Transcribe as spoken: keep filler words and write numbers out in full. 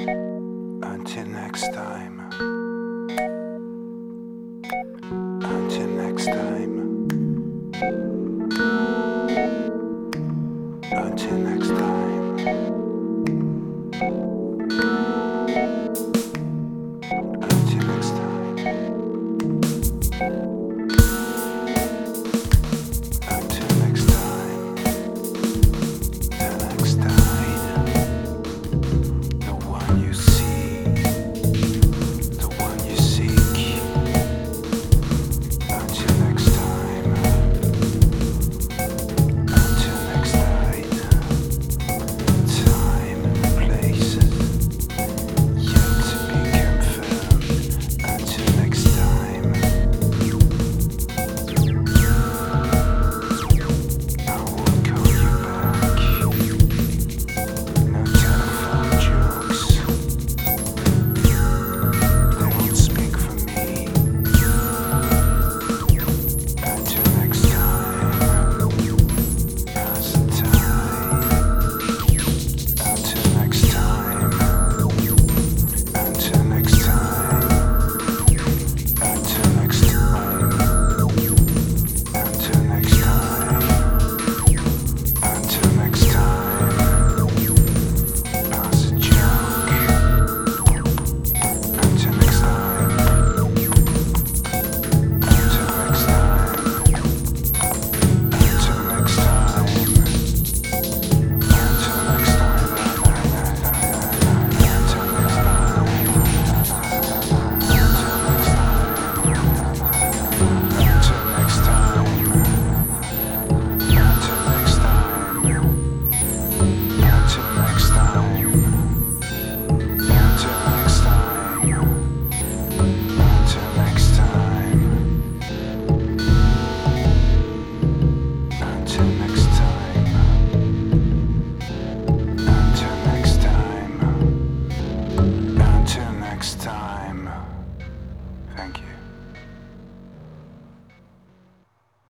Until next time. Until next time. Until next time. Until next time. Until next time. The next tide. The one you see. The one you seek. Until next time. Until next tide. Time and places yet to be confirmed. Until next time. I will call you back. No telephone jokes. They won't speak for me. Until next time. As a tide. Until next time. Until next time. Until next time. Until next time. Until next time. As a joke. Until next time. Until next time. Until next time. Until next time. Until next time. Until next time. Until next time. Until next time. Until next time. Until next time. Until next time. Until next time.